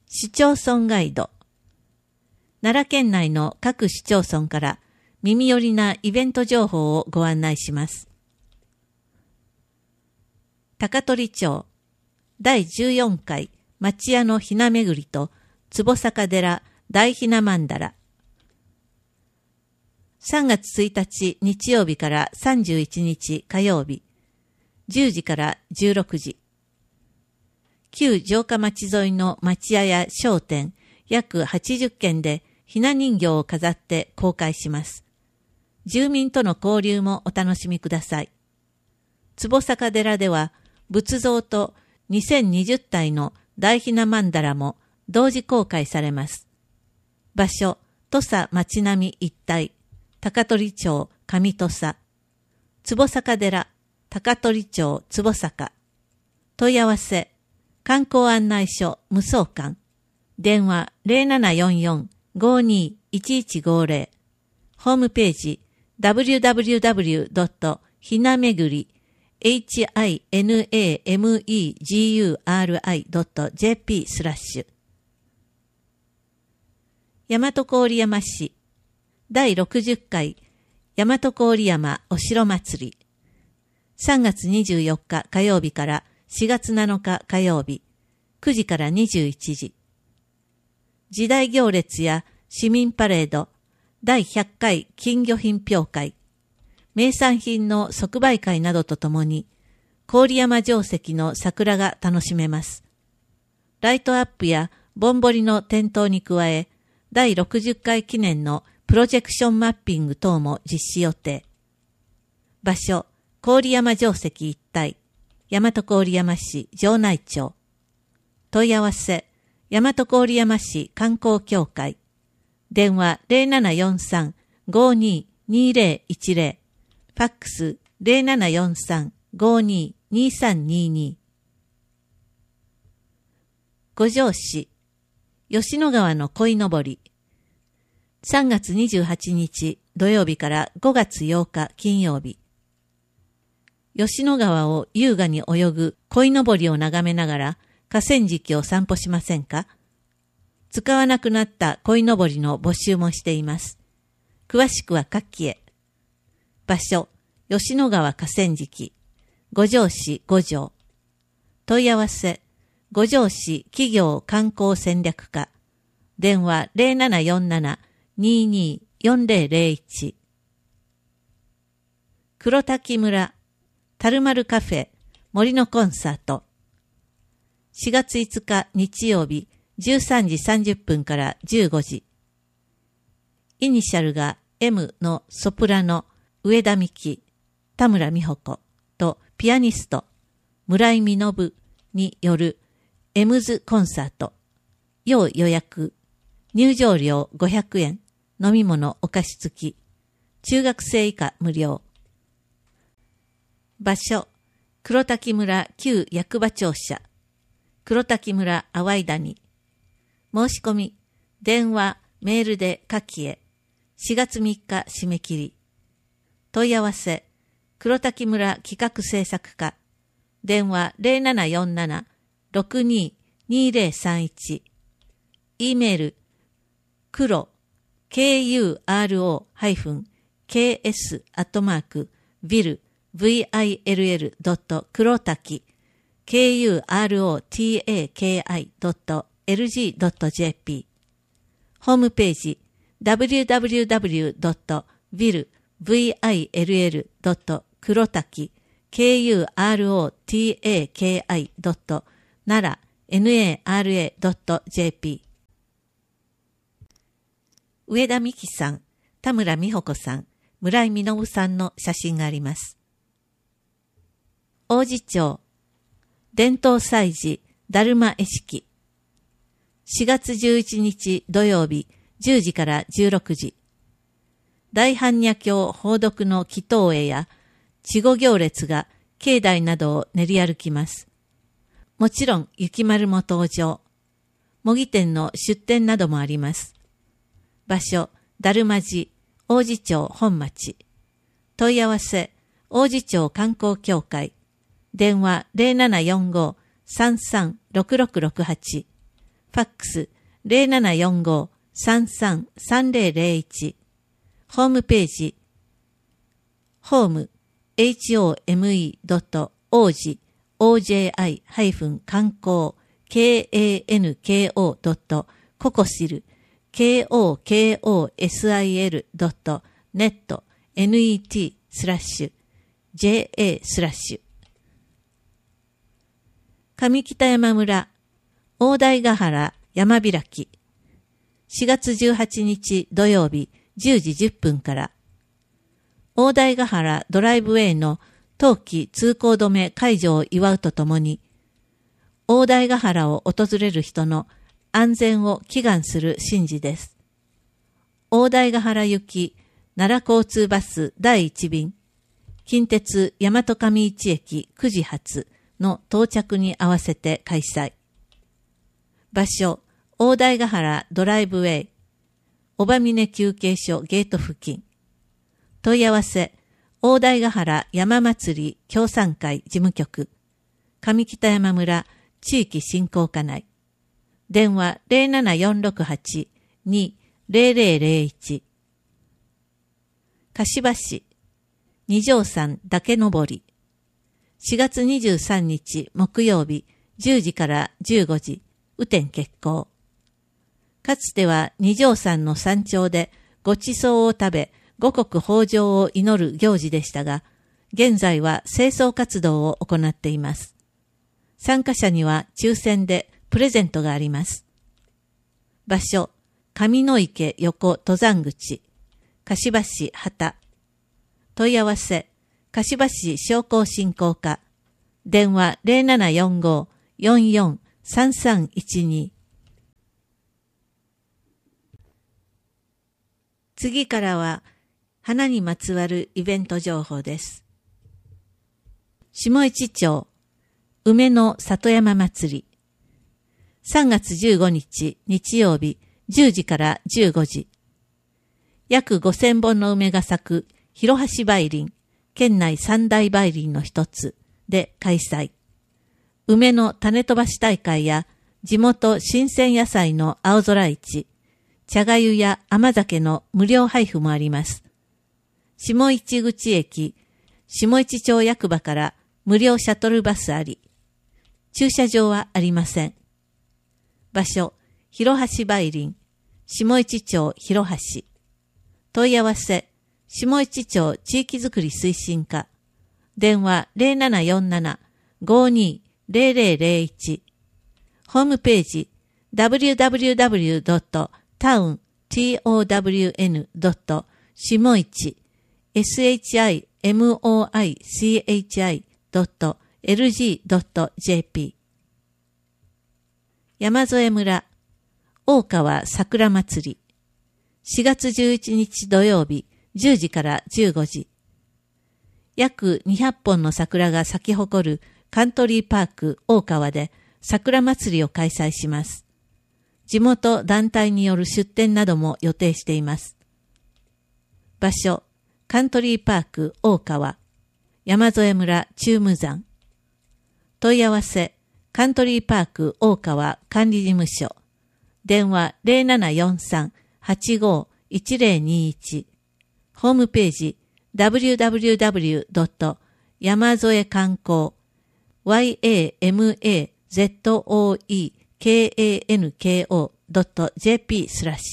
市町村ガイド。奈良県内の各市町村から耳寄りなイベント情報をご案内します。高取町第14回町屋のひなめぐりと坪坂寺大ひな曼荼羅。3月1日日曜日から31日火曜日、10時から16時。旧城下町沿いの町屋や商店約80軒でひな人形を飾って公開します。住民との交流もお楽しみください。坪坂寺では仏像と2020体の大ひな曼荼羅も同時公開されます。場所、土佐町並一帯、高取町上土佐、坪坂寺、高取町坪坂。問い合わせ、観光案内所無双館。電話0744-521150。ホームページ www.hinameguri.jp/大和郡山市第60回大和郡山お城祭り。3月24日火曜日から4月7日火曜日、9時から21時。時代行列や市民パレード、第100回金魚品評会、名産品の即売会などとともに、郡山城跡の桜が楽しめます。ライトアップやぼんぼりの点灯に加え、第60回記念のプロジェクションマッピング等も実施予定。場所、郡山城跡一帯、大和郡山市城内町。問い合わせ、大和郡山市観光協会。電話0743-522010。ファックス0743-522322。五条市、吉野川の鯉のぼり。3月28日土曜日から5月8日金曜日。吉野川を優雅に泳ぐ鯉のぼりを眺めながら河川敷を散歩しませんか？使わなくなった鯉のぼりの募集もしています。詳しくは下記へ。場所、吉野川河川敷、五条市五条。問い合わせ、五条市企業観光戦略課。電話0747-224001。黒滝村、樽丸カフェ、森のコンサート。4月5日日曜日、13時30分から15時。イニシャルが M のソプラノ、上田美希、田村美穂子とピアニスト、村井実によるエムズコンサート。要予約。入場料500円。飲み物お菓子付き。中学生以下無料。場所、黒滝村旧役場庁舎。黒滝村淡谷。申し込み、電話、メールで下記へ。4月3日締め切り。問い合わせ、黒滝村企画制作課。電話0747-622031。e メール、黒、kuro-ks@vill.kurotaki kurotaki.lg.jp ホームページ www.vill.kurotaki kurotaki.nara.jp 上田美希さん、田村美穂子さん、村井実さんの写真があります。王子町、伝統祭事、だるま会式。4月11日土曜日、10時から16時。大般若経放読の祈祷会や、稚児行列が境内などを練り歩きます。もちろん、雪丸も登場。模擬店の出店などもあります。場所、だるま寺、王子町本町。問い合わせ、王子町観光協会。電話0745-336668。 ファックス 0745-333001、ホームページ、home.oji-観光 kanko.cocosil kokosil.net net/ja/ 上北山村大台ヶ原山開き4月18日土曜日10時10分から大台ヶ原ドライブウェイの冬季通行止め解除を祝うとともに大台ヶ原を訪れる人の安全を祈願する神事です。大台ヶ原行き奈良交通バス第1便近鉄大和上市駅9時発の到着に合わせて開催。場所、大台ヶ原ドライブウェイ、小羽峰休憩所ゲート付近。問い合わせ、大台ヶ原山祭り協賛会事務局、上北山村地域振興課内。電話07468-20001。柏市、二条山岳登り。4月23日木曜日10時から15時、雨天決行。かつては二条山の山頂でご馳走を食べ、五穀豊穣を祈る行事でしたが、現在は清掃活動を行っています。参加者には抽選でプレゼントがあります。場所、上野池横登山口、柏市畑。問い合わせ、柏市商工振興課。電話0745-443312。次からは、花にまつわるイベント情報です。下市町、梅の里山祭り。3月15日日曜日10時から15時。約5000本の梅が咲く広橋梅林、県内三大梅林の一つで開催。梅の種飛ばし大会や地元新鮮野菜の青空市、茶がゆや甘酒の無料配布もあります。下市口駅、下市町役場から無料シャトルバスあり、駐車場はありません。場所、広橋梅林、下市町広橋。問い合わせ、下市町地域づくり推進課。電話0747-520001。ホームページ、www.town.shimoichi.lg.jp。山添村、大川桜祭り。4月11日土曜日10時から15時。約200本の桜が咲き誇るカントリーパーク大川で桜祭りを開催します。地元団体による出店なども予定しています。場所、カントリーパーク大川、山添村中無山。問い合わせ、カントリーパーク大川管理事務所。電話0743-85-1021。ホームページ www.yamazoekanko.jp/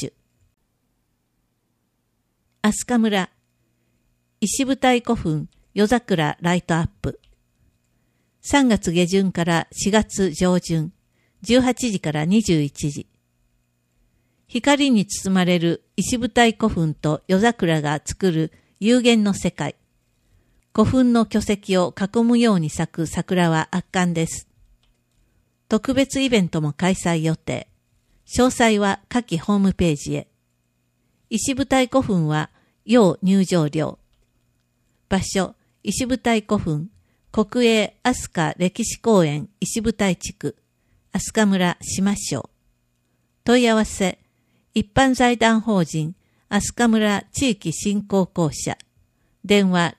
飛鳥村石舞台古墳夜桜ライトアップ。3月下旬から4月上旬、18時から21時。光に包まれる石舞台古墳と夜桜が作る幽玄の世界。古墳の巨石を囲むように咲く桜は圧巻です。特別イベントも開催予定。詳細は下記ホームページへ。石舞台古墳は要入場料。場所、石舞台古墳、国営飛鳥歴史公園石舞台地区、飛鳥村島庄。問い合わせ、一般財団法人飛鳥村地域振興公社。電話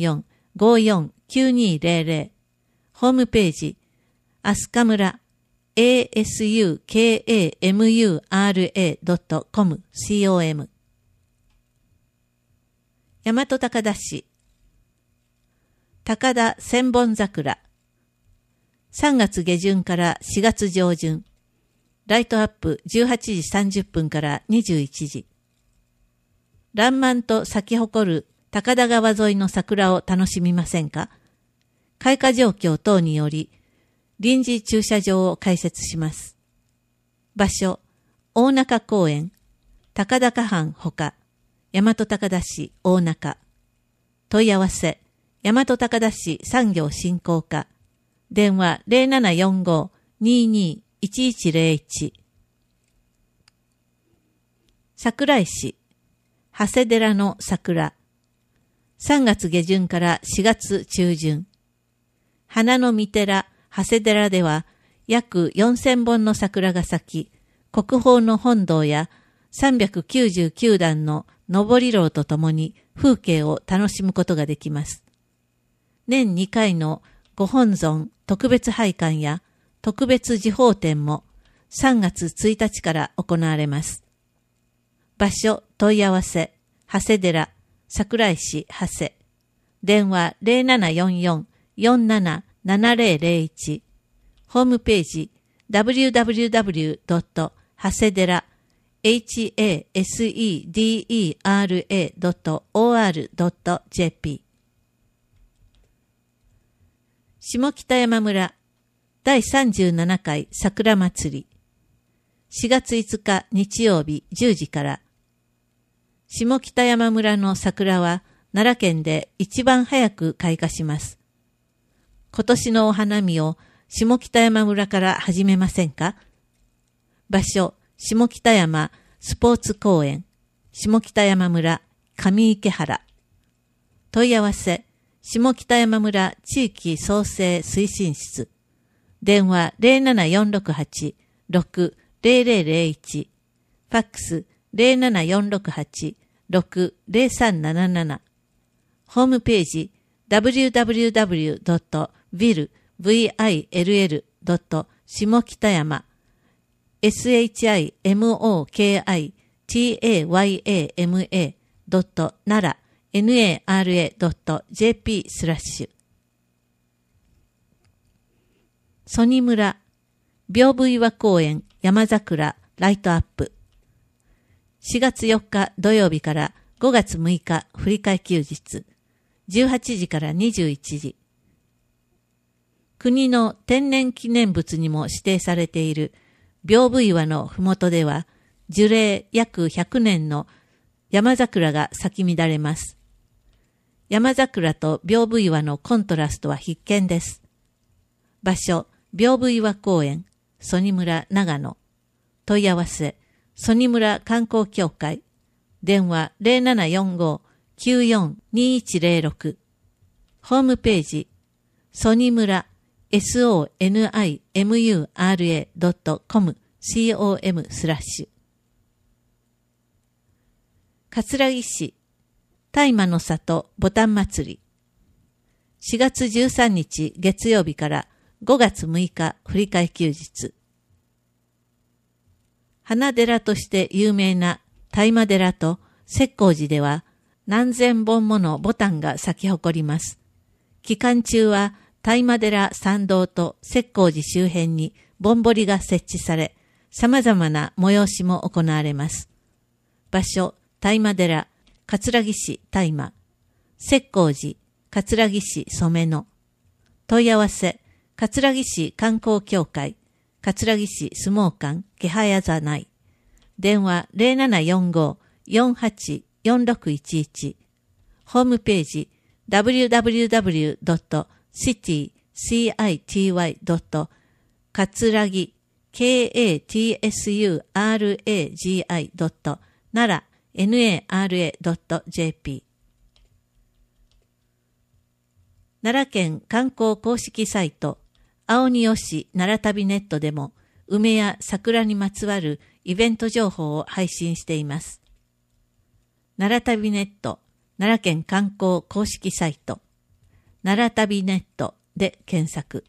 0744-54-9200。ホームページ、飛鳥村 asukamura.com、com。大和高田市、高田千本桜。3月下旬から4月上旬。ライトアップ18時30分から21時。爛漫と咲き誇る高田川沿いの桜を楽しみませんか？開花状況等により、臨時駐車場を開設します。場所、大中公園、高田花藩ほか、大和高田市大中。問い合わせ、大和高田市産業振興課。電話 0745-22-1101。桜井市、長谷寺の桜。3月下旬から4月中旬。花の御寺、長谷寺では約4000本の桜が咲き、国宝の本堂や399段の上り廊とともに風景を楽しむことができます。年2回のご本尊特別拝観や特別時報展も3月1日から行われます。場所、問い合わせ、長谷寺、桜井市長谷。電話 0744-477001。ホームページ www. 長谷寺 hasedera.or.jp。 下北山村第37回桜祭り。4月5日日曜日10時から。下北山村の桜は奈良県で一番早く開花します。今年のお花見を下北山村から始めませんか？場所、下北山スポーツ公園、下北山村上池原。問い合わせ、下北山村地域創生推進室。電話 07468-60001。ファックス07468-60377。ホームページ www.vill.下北山 shimokitayama.nara.jp/曽爾村屏風岩公園山桜ライトアップ。4月4日土曜日から5月6日振り替え休日。18時から21時。国の天然記念物にも指定されている屏風岩のふもとでは、樹齢約100年の山桜が咲き乱れます。山桜と屏風岩のコントラストは必見です。場所、屏風岩公園、曽爾村長野。問い合わせ、曽爾村観光協会。電話 0745-942106。ホームページ、曽爾村sonimura.com com/。葛城市大麻の里ボタン祭り。4月13日月曜日から5月6日振り替え休日。花寺として有名な大麻寺と石光寺では何千本ものボタンが咲き誇ります。期間中は大麻寺参道と石光寺周辺にぼんぼりが設置され、様々な催しも行われます。場所、大麻寺、葛城市大麻、石光寺、葛城市染野。問い合わせ、葛城市観光協会、葛城市相撲館、気配あざない。電話0745-484611。ホームページ、www.city.katsuragi katsuragi.nara.jp。 奈良県観光公式サイト、青荷吉奈良旅ネットでも、梅や桜にまつわるイベント情報を配信しています。奈良旅ネット、奈良県観光公式サイト、奈良旅ネットで検索。